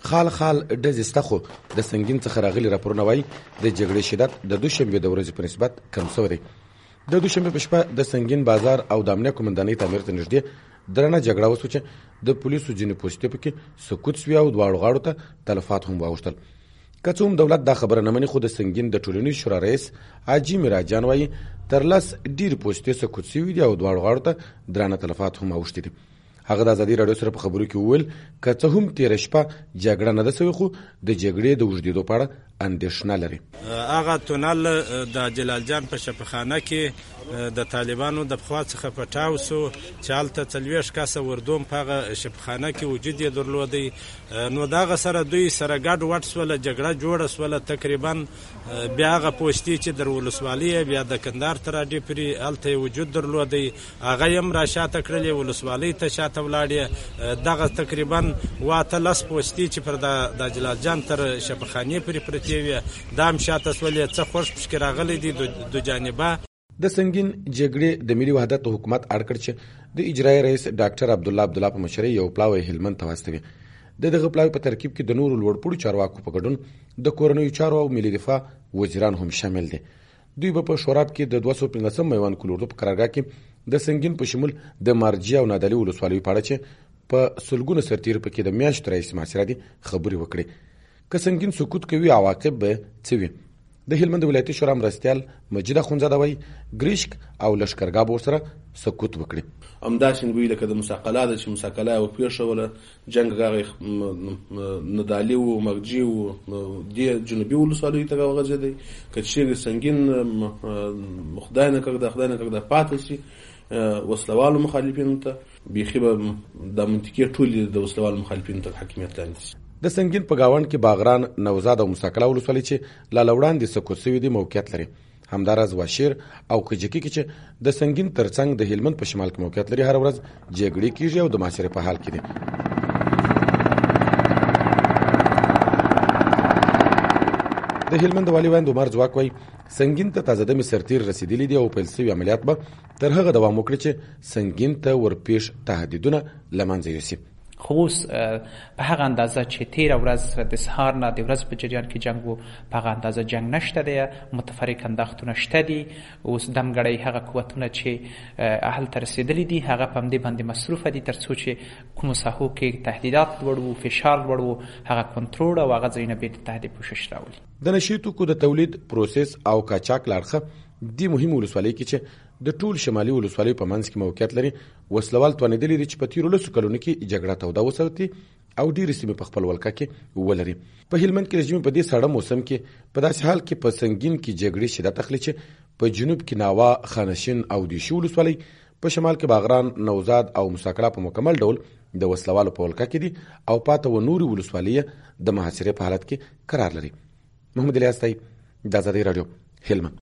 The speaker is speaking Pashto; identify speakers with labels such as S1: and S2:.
S1: خال ډزې سته، خو د سنګین څخه راغلي راپورونه وایي د جګړې شدت د دوشنبې د ورځې په نسبت کم شوی دی. د دوشنبې په شپه د سنګین بازار او د امنیه قومندانۍ تعمیر ته نږدې درنه جګړه وسوه چې د پولیسو ځینې پوستې پکې سقوط شوي او دواړو غاړو ته تلفات هم واوښتل. که څه هم دولت دا خبره نه مني، خو د سنګین د ټولنیز شورا رئیس حاجي میراجان وایي تر 10 ډېرې پوستې سقوط شوي دي او دواړو غاړو ته درانه تلفات هم اوښتي دي. هغه د ازادي راډیو سره په خبرو کې وویل که څه هم تېره شپه جګړه نه ده سوې، خو د جګړې د اوږدېدو په اړه اندېښنه لري.
S2: هغه تونل د جلال جان په شفاخانه کې د طالبانو د پخوا څخه پټاو سو چې هلته 40 کسه وردوم په هغه شفاخانه کې وجود یې درلودی. نو دغه سره دوی سره ګډ وډ سوله، جګړه جوړه سوله. تقریبا بیا هغه پوستې چې در ولسوالۍ بیا د کندهار تر اډې پورې هلته یې وجود درلودی، هغه یې هم راشاته کړلې، ولسوالۍ ته شاته ولاړې. دغه تقریبا 18 پوستې چې پر د جلال جان تر شفاخانې پورې پرتې وي دا هم شاته سولې. څه خوش پشکې راغلی دي دو جانبه.
S1: د سنګین جګړې د ملي وحدت حکومت اړ کړ چې د اجرایي رئیس ډاکټر عبدالله په مشرۍ یو پلاوی هلمند ته واستوي. دغه پلاوی په ترکیب کې د نورو لوړپوړو چارواکو په ګډون د کورنیو چارو او ملي دفاع وزیران هم شامل دي. دوی به په شوراب کې د 215 میوان کلوردو په قرارګاه کې د سنګین په شمول د مارجې او نادعلي ولسوالیو په اړه چې په سلګونو سرتیر پکې د میاشتو رئیس محاصره دي خبرې وکړي. که سنګین سقوط کوي عواقب به څه وي؟ د هلمند ولایتي شورا مرستیال مجید اخونزاده وایي ګریشک او لشکرګاه به ورسره سقوط وکړي.
S3: همداسې وی لکه د مساقله ده چې مساقله او پیښوله جنگ هغه ندالي او مغجي او د جنوبي ولسوالیو ته غځېدی. که چیرې سنګین خدای نه کړه پاتې شي وسلوالو مخالفینو ته بیخي به د منطقې ټولې د وسلوالو مخالفینو ته حاکمیت لاندې شي.
S1: د سنګین په گاوند کې باغران، نوزاد او مساقله ولسوالۍ چې لا وړاندې سقوط شوي دي موقعیت لري. همداراز واشیر او کجکي کې چې د سنګین ترڅنګ د هلمند په شمال کې موقعیت لري هر ورځ جګړې کیږي او د محاصرې په حال کې دي. د هلمند والي ویند عمر ځواک وایي سنګین ته تازه دمې سرتیر رسیدلي دي او پیل شوي عملیات به تر هغه دوام وکړي چې سنګین ته ورپېښ تهدیدونه له منځه یوسي.
S4: خو اوس په هغه اندازه چې تیره ورځ د سهار نه د ورځ په جریان کې جنګ و، په هغه اندازه جنګ نشته دی. متفرق انداختونه شته دي. اوس دمګړی هغه قوتونه چې هلته رسېدلي دي هغه په همدې باندې مصروفه دي تر څو چې کومو ساحو کې تهدیدات لوړ وو، فشار لوړ وو، هغه کنټرول او هغه ځایونه بېرته تهدید کوشش راولي.
S1: د نشي توکو د تولید پروسس او قاچاق لاړخه دی مهم ولسوالۍ کې چې د ټول شمالي ولسوالیو په منځ کې موقعیت لري وسلوال توانېدلي دي چې په تیرو 10 کلونو کې جګړه توده وساتي او ډېرې سیمې په خپل ولکه کې ولري. په هلمند کې رژیم په دې ساړه موسم کې په داسې حال کې په سنګین کې جګړې شدت اخلي چې په جنوب کې ناوا، خانشین او دیشي ولسوالۍ، په شمال کې باغران، نوزاد او مساقله په مکمل ډول د وسلوالو په ولکه کې دي او پاته و نوري ولسوالۍ د محاصرې په حالت کې قرار لري. محمد الیاس تای، د ازادي راډیو، هلمند.